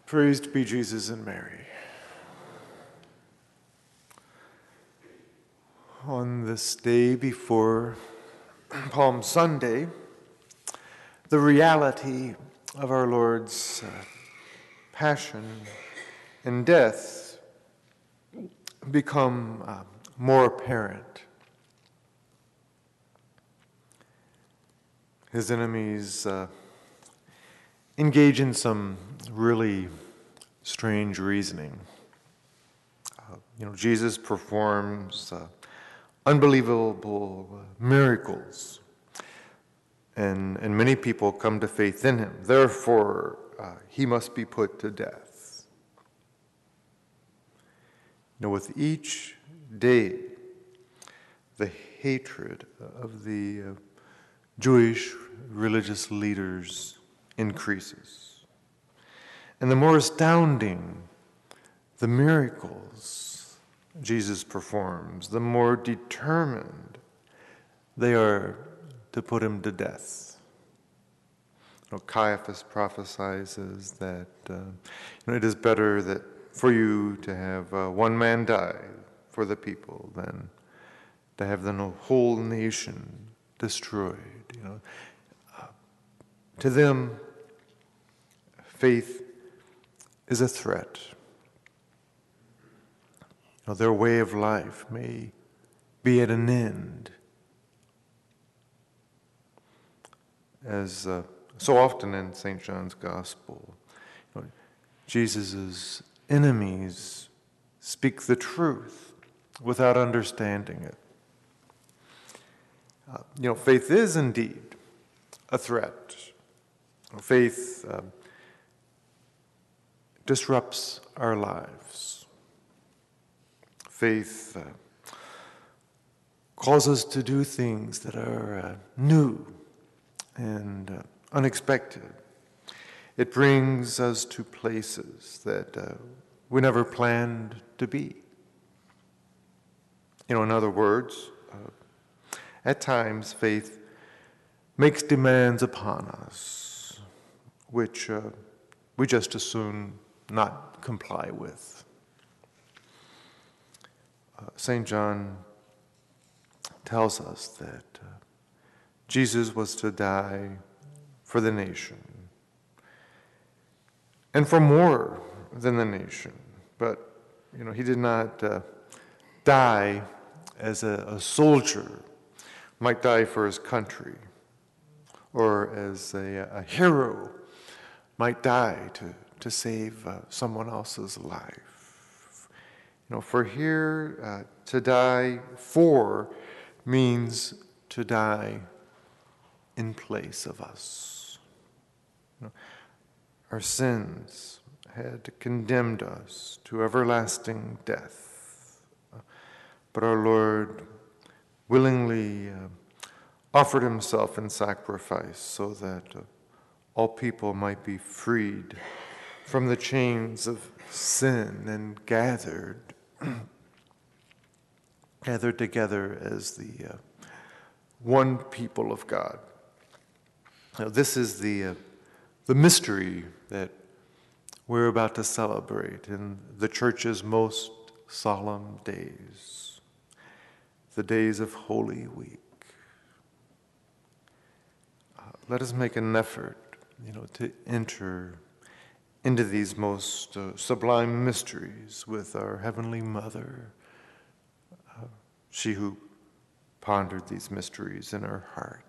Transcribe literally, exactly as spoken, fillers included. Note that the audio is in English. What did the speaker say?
Praised be Jesus and Mary. On this day before Palm Sunday, the reality of our Lord's uh, passion and death become uh, more apparent. His enemies uh, engage in some really strange reasoning. Uh, you know, Jesus performs uh, unbelievable miracles, and, and many people come to faith in him. Therefore, uh, he must be put to death. You know, with each day, the hatred of the uh, Jewish religious leaders increases. And the more astounding the miracles Jesus performs, the more determined they are to put him to death. You know, Caiaphas prophesies that uh, you know, it is better that for you to have uh, one man die for the people than to have the whole nation destroyed. You know, uh, to them, faith is a threat. You know, their way of life may be at an end. As uh, so often in Saint John's Gospel, you know, Jesus' enemies speak the truth without understanding it. Uh, you know, faith is indeed a threat. Faith uh, disrupts our lives. Faith uh, causes us to do things that are uh, new and uh, unexpected. It brings us to places that uh, we never planned to be. You know, in other words, uh, at times faith makes demands upon us, which uh, we just as soon not comply with. Uh, Saint John tells us that uh, Jesus was to die for the nation, and for more than the nation. But, you know, he did not uh, die as a, a soldier might die for his country, or as a, a hero might die to, to save uh, someone else's life. You know, for here, uh, to die for means to die in place of us. You know, our sins had condemned us to everlasting death, but our Lord willingly uh, offered himself in sacrifice so that uh, all people might be freed from the chains of sin and gathered gathered together as the uh, one people of God. Now, this is the uh, the mystery that we're about to celebrate in the Church's most solemn days, the days of Holy Week. Uh, let us make an effort, you know, to enter into these most uh, sublime mysteries with our Heavenly Mother, uh, she who pondered these mysteries in her heart.